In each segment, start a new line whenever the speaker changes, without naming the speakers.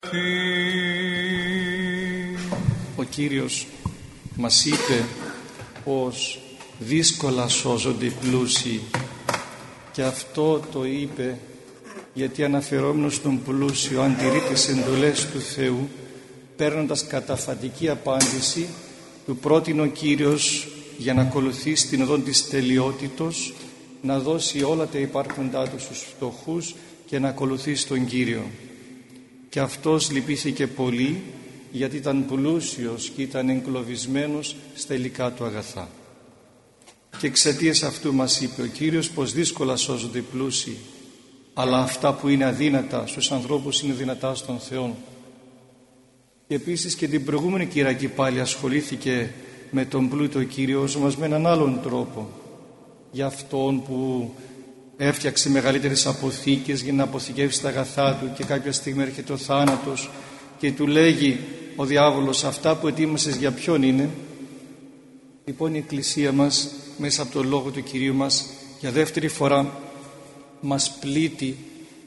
Ο Κύριος μας είπε πως δύσκολα σώζονται οι πλούσιοι, και αυτό το είπε γιατί αναφερόμενος στον πλούσιο αν τηρεί τις εντολές του Θεού, παίρνοντας καταφατική απάντηση, του πρότεινε ο Κύριος για να ακολουθήσει την οδόν της τελειότητος, να δώσει όλα τα υπάρχοντά του στους φτωχούς και να ακολουθήσει τον Κύριο. Και αυτός λυπήθηκε πολύ, γιατί ήταν πλούσιος και ήταν εγκλωβισμένος στα υλικά του αγαθά. Και εξαιτίας αυτού μας είπε ο Κύριος πως δύσκολα σώζονται οι πλούσιοι, αλλά αυτά που είναι αδύνατα στους ανθρώπους είναι δυνατά στον Θεό. Και επίσης και την προηγούμενη Κυριακή πάλι ασχολήθηκε με τον πλούτο Κύριος μας με έναν άλλον τρόπο, για αυτόν που έφτιαξε μεγαλύτερες αποθήκες για να αποθηκεύσει τα αγαθά του, και κάποια στιγμή έρχεται ο θάνατος και του λέγει ο διάβολος, αυτά που ετοίμασες για ποιον είναι? Λοιπόν, η Εκκλησία μας μέσα από τον λόγο του Κυρίου μας για δεύτερη φορά μας πλήττει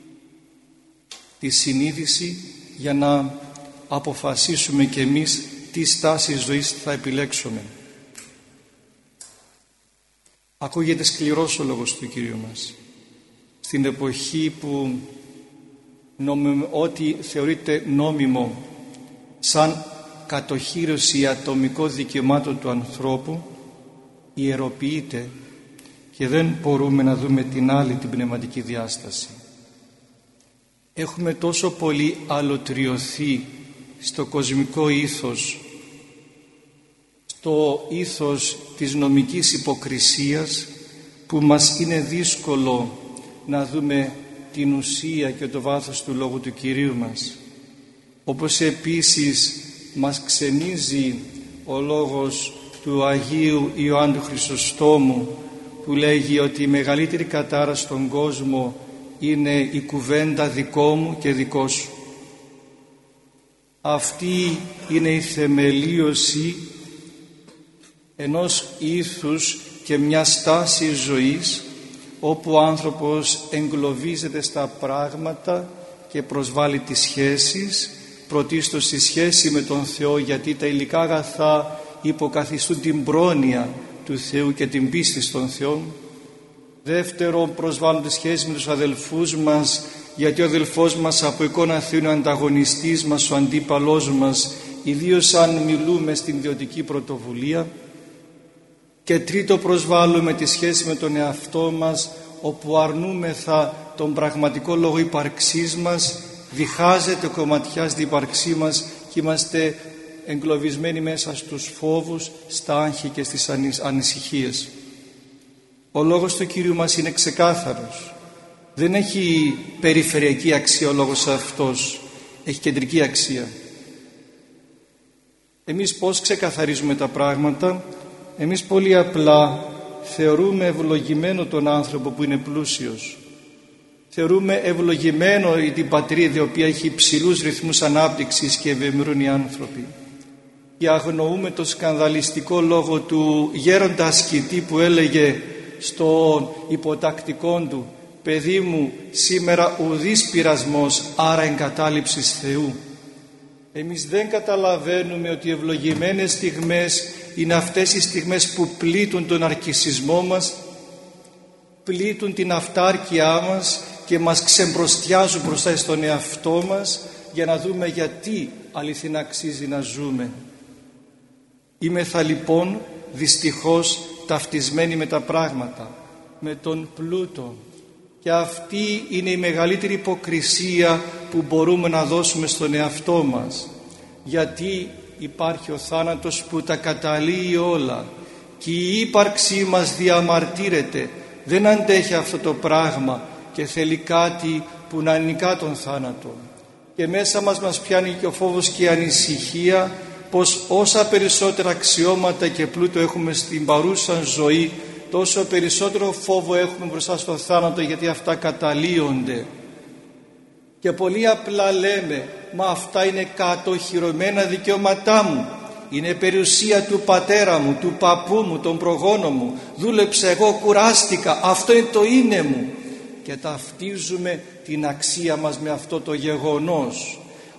τη συνείδηση για να αποφασίσουμε κι εμείς τι στάση ζωής θα επιλέξουμε. Ακούγεται σκληρός ο λόγος του Κυρίου μας στην εποχή που ό,τι θεωρείται νόμιμο σαν κατοχύρωση ατομικών δικαιωμάτων του ανθρώπου ιεροποιείται, και δεν μπορούμε να δούμε την άλλη, την πνευματική διάσταση. Έχουμε τόσο πολύ αλωτριωθεί στο κοσμικό ήθος, στο ήθος της νομικής υποκρισίας, που μας είναι δύσκολο να δούμε την ουσία και το βάθος του λόγου του Κυρίου μας. Όπως επίσης μας ξενίζει ο λόγος του Αγίου Ιωάννου Χρυσοστόμου, που λέγει ότι η μεγαλύτερη κατάρα στον κόσμο είναι η κουβέντα δικό μου και δικό σου. Αυτή είναι η θεμελίωση ενός ήθους και μια στάση ζωής, όπου ο άνθρωπος εγκλωβίζεται στα πράγματα και προσβάλλει τις σχέσεις, πρωτίστως στη σχέση με τον Θεό, γιατί τα υλικά αγαθά υποκαθιστούν την πρόνοια του Θεού και την πίστη στον Θεό. Δεύτερον, προσβάλλουν τις σχέσεις με τους αδελφούς μας, γιατί ο αδελφός μας από εικόνα Θεού είναι ο ανταγωνιστής μας, ο αντίπαλός μας, ιδίως αν μιλούμε στην ιδιωτική πρωτοβουλία. Και τρίτο, προσβάλλουμε τη σχέση με τον εαυτό μας, όπου αρνούμεθα τον πραγματικό λόγο ύπαρξής μας, διχάζεται, κομματιάζεται η ύπαρξή μας και είμαστε εγκλωβισμένοι μέσα στους φόβους, στα άγχη και στις ανησυχίες. Ο λόγος του Κυρίου μας είναι ξεκάθαρος. Δεν έχει περιφερειακή αξία ο λόγος αυτός, έχει κεντρική αξία. Εμείς πώς ξεκαθαρίζουμε τα πράγματα? Εμείς πολύ απλά θεωρούμε ευλογημένο τον άνθρωπο που είναι πλούσιος. Θεωρούμε ευλογημένο την πατρίδα η οποία έχει υψηλούς ρυθμούς ανάπτυξης και ευημερούν οι άνθρωποι. Και αγνοούμε το σκανδαλιστικό λόγο του γέροντα ασκητή που έλεγε στον υποτακτικό του, παιδί μου, σήμερα ουδής πειρασμός, άρα εγκατάλειψης Θεού. Εμείς δεν καταλαβαίνουμε ότι οι ευλογημένες στιγμές είναι αυτές οι στιγμές που πλήττουν τον αρκισισμό μας, πλήττουν την αυτάρκειά μας και μας ξεμπροστιάζουν μπροστά στον εαυτό μας, για να δούμε γιατί αληθινά αξίζει να ζούμε. Είμεθα λοιπόν δυστυχώς ταυτισμένοι με τα πράγματα, με τον πλούτο, και αυτή είναι η μεγαλύτερη υποκρισία που μπορούμε να δώσουμε στον εαυτό μας, γιατί υπάρχει ο θάνατος που τα καταλύει όλα και η ύπαρξή μας διαμαρτύρεται, δεν αντέχει αυτό το πράγμα και θέλει κάτι που να νικά τον θάνατο. Και μέσα μας πιάνει και ο φόβος και η ανησυχία πως όσα περισσότερα αξιώματα και πλούτο έχουμε στην παρούσα ζωή, τόσο περισσότερο φόβο έχουμε μπροστά στο θάνατο, γιατί αυτά καταλύονται. Και πολύ απλά λέμε, μα αυτά είναι κατοχυρωμένα δικαιώματά μου, είναι περιουσία του πατέρα μου, του παππού μου, των προγόνων μου, δούλεψα εγώ, κουράστηκα, αυτό είναι το είναι μου. Και ταυτίζουμε την αξία μας με αυτό το γεγονός.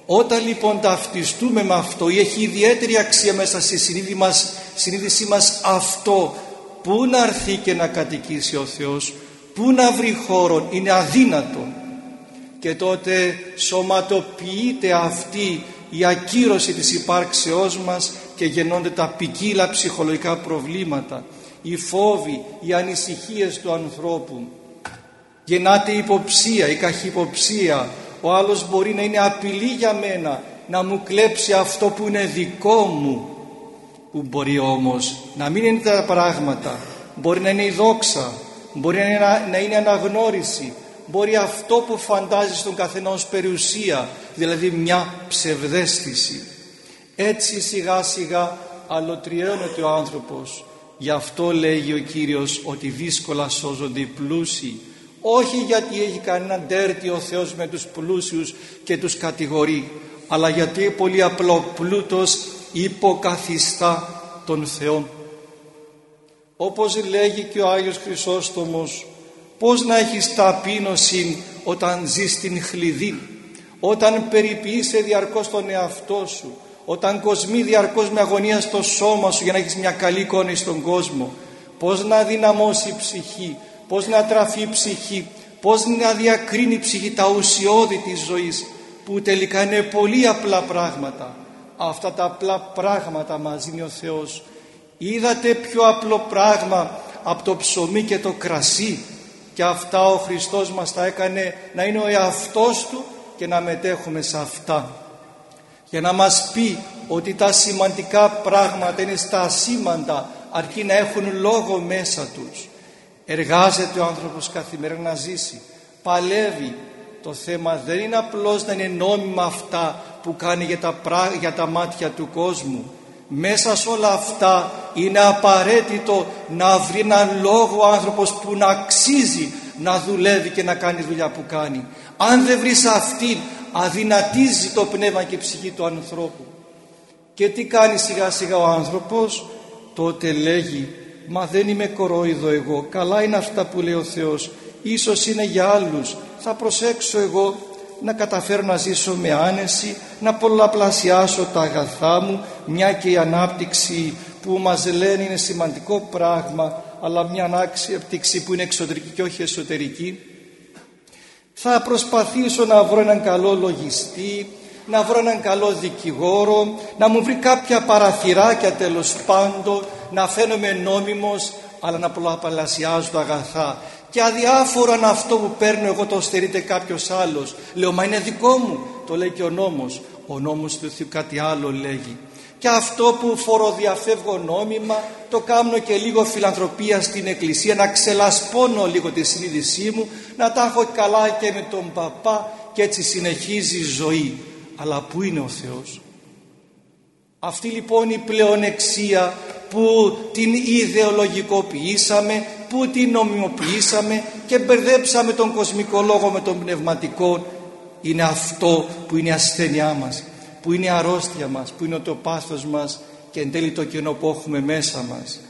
Όταν λοιπόν ταυτιστούμε με αυτό, ή έχει ιδιαίτερη αξία μέσα στη συνείδησή μας αυτό, πού να έρθει και να κατοικήσει ο Θεός, πού να βρει χώρο, είναι αδύνατο. Και τότε σωματοποιείται αυτή η ακύρωση της υπάρξεώς μας και γεννώνται τα ποικίλα ψυχολογικά προβλήματα, οι φόβοι, οι ανησυχίες του ανθρώπου. Γεννάται η υποψία, η καχυποψία. Ο άλλος μπορεί να είναι απειλή για μένα, να μου κλέψει αυτό που είναι δικό μου, που μπορεί όμως να μην είναι τα πράγματα. Μπορεί να είναι η δόξα, μπορεί να είναι αναγνώριση, μπορεί αυτό που φαντάζει στον καθένα ως περιουσία, δηλαδή μια ψευδαίσθηση. Έτσι σιγά σιγά αλωτριώνεται ο άνθρωπος. Γι' αυτό λέγει ο Κύριος ότι δύσκολα σώζονται οι πλούσιοι, όχι γιατί έχει κανέναν τέρτη ο Θεός με τους πλούσιους και τους κατηγορεί, αλλά γιατί πολύ απλό πλούτος υποκαθιστά τον Θεό. Όπως λέγει και ο Άγιος Χρυσόστομος, πώς να έχεις ταπείνωση όταν ζεις στην χλειδί, όταν περιποιείσαι διαρκώς τον εαυτό σου, όταν κοσμεί διαρκώς με αγωνία στο σώμα σου για να έχεις μια καλή εικόνα στον κόσμο. Πώς να δυναμώσει η ψυχή, πώς να τραφεί η ψυχή, πώς να διακρίνει η ψυχή τα ουσιώδη της ζωής, που τελικά είναι πολύ απλά πράγματα. Αυτά τα απλά πράγματα μας δίνει ο Θεός. Είδατε πιο απλό πράγμα από το ψωμί και το κρασί, και αυτά ο Χριστός μας τα έκανε να είναι ο εαυτός Του και να μετέχουμε σε αυτά, για να μας πει ότι τα σημαντικά πράγματα είναι στα ασήμαντα, αρκεί να έχουν λόγο μέσα τους. Εργάζεται ο άνθρωπος καθημερινά να ζήσει, παλεύει. Το θέμα δεν είναι απλώς να είναι νόμιμα αυτά που κάνει για τα μάτια του κόσμου. Μέσα σε όλα αυτά είναι απαραίτητο να βρει έναν λόγο ο άνθρωπος που να αξίζει να δουλεύει και να κάνει δουλειά που κάνει. Αν δεν βρει αυτήν, αδυνατίζει το πνεύμα και η ψυχή του ανθρώπου. Και τι κάνει σιγά σιγά ο άνθρωπος? Τότε λέγει, μα δεν είμαι κορόιδο εγώ, καλά είναι αυτά που λέει ο Θεός, ίσως είναι για άλλους, θα προσέξω εγώ να καταφέρω να ζήσω με άνεση, να πολλαπλασιάσω τα αγαθά μου, μια και η ανάπτυξη που μας λένε είναι σημαντικό πράγμα, αλλά μια ανάπτυξη που είναι εξωτερική και όχι εσωτερική. Θα προσπαθήσω να βρω έναν καλό λογιστή, να βρω έναν καλό δικηγόρο, να μου βρει κάποια παραθυράκια τέλος πάντων, να φαίνομαι νόμιμος, αλλά να πολλαπλασιάζω τα αγαθά. Και αδιάφορο αν αυτό που παίρνω εγώ το στερείται κάποιος άλλος. Λέω, μα είναι δικό μου. Το λέει και ο νόμος. Ο νόμος του Θεού κάτι άλλο λέγει. Και αυτό που φοροδιαφεύγω νόμιμα, το κάνω και λίγο φιλανθρωπία στην εκκλησία, να ξελασπώνω λίγο τη συνείδησή μου, να τα έχω καλά και με τον παπά, και έτσι συνεχίζει η ζωή. Αλλά πού είναι ο Θεός? Αυτή λοιπόν η πλεονεξία που την ιδεολογικοποιήσαμε, που την νομιμοποιήσαμε και μπερδέψαμε τον κοσμικό λόγο με τον πνευματικό, είναι αυτό που είναι η ασθένειά μας, που είναι η αρρώστια μας, που είναι το πάθος μας και εν τέλει το κενό που έχουμε μέσα μας.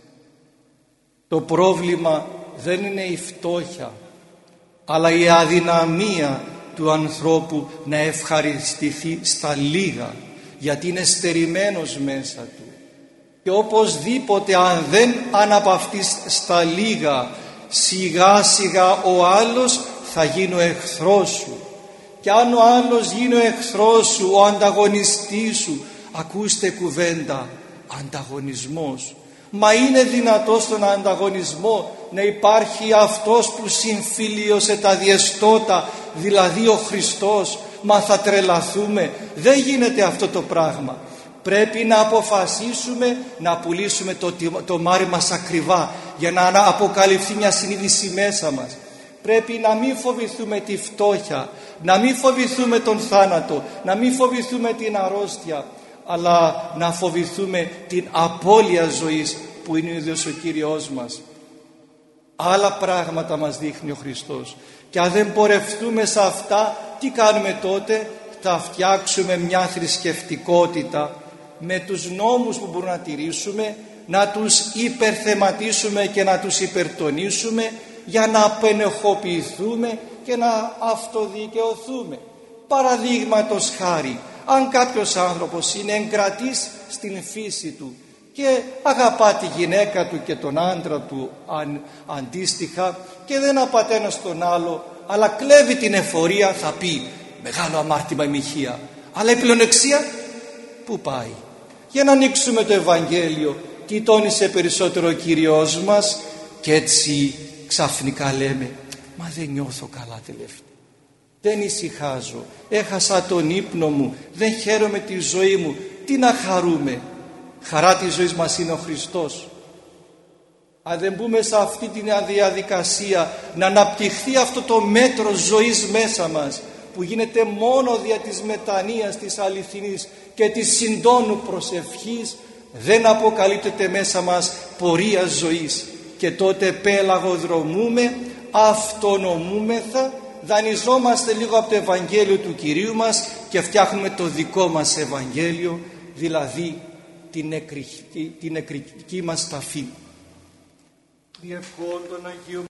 Το πρόβλημα δεν είναι η φτώχεια, αλλά η αδυναμία του ανθρώπου να ευχαριστηθεί στα λίγα, γιατί είναι στερημένος μέσα του. Και οπωσδήποτε αν δεν αναπαυτείς στα λίγα, σιγά σιγά ο άλλος θα γίνει ο εχθρός σου. Και αν ο άλλος γίνει ο εχθρός σου, ο ανταγωνιστής σου, ακούστε κουβέντα, ανταγωνισμός. Μα είναι δυνατό στον ανταγωνισμό να υπάρχει αυτός που συμφιλίωσε τα διεστώτα, δηλαδή ο Χριστός? Μα θα τρελαθούμε. Δεν γίνεται αυτό το πράγμα. Πρέπει να αποφασίσουμε να πουλήσουμε το μάρι μας ακριβά, για να αποκαλυφθεί μια συνείδηση μέσα μας. Πρέπει να μην φοβηθούμε τη φτώχεια, να μην φοβηθούμε τον θάνατο, να μην φοβηθούμε την αρρώστια, αλλά να φοβηθούμε την απώλεια ζωής που είναι ο ίδιος ο Κύριος μας. Άλλα πράγματα μας δείχνει ο Χριστός, και αν δεν πορευτούμε σε αυτά, τι κάνουμε τότε? Θα φτιάξουμε μια θρησκευτικότητα με τους νόμους που μπορούμε να τηρήσουμε, να τους υπερθεματίσουμε και να τους υπερτονίσουμε, για να απενεχοποιηθούμε και να αυτοδικαιωθούμε. Παραδείγματος χάρη, αν κάποιος άνθρωπος είναι εγκρατής στην φύση του και αγαπά τη γυναίκα του και τον άντρα του αντίστοιχα και δεν απατά ένας τον άλλο, αλλά κλέβει την εφορία, θα πει μεγάλο αμάρτημα η μοιχεία. Αλλά η πλεονεξία πού πάει? Για να ανοίξουμε το Ευαγγέλιο, τι τόνισε περισσότερο ο Κύριος μας, και έτσι ξαφνικά λέμε, μα δεν νιώθω καλά τελευταία, δεν ησυχάζω, έχασα τον ύπνο μου, δεν χαίρομαι τη ζωή μου. Τι να χαρούμε? Χαρά της ζωής μας είναι ο Χριστός. Αν δεν μπούμε σε αυτή τη διαδικασία να αναπτυχθεί αυτό το μέτρο ζωής μέσα μας, που γίνεται μόνο δια της μετανοίας της αληθινής και της συντόνου προσευχής, δεν αποκαλύπτεται μέσα μας πορεία ζωής, και τότε πέλαγοδρομούμε, αυτονομούμεθα, δανειζόμαστε λίγο από το Ευαγγέλιο του Κυρίου μας και φτιάχνουμε το δικό μας Ευαγγέλιο, δηλαδή την νεκρική μας ταφή. Διευχών των Αγίων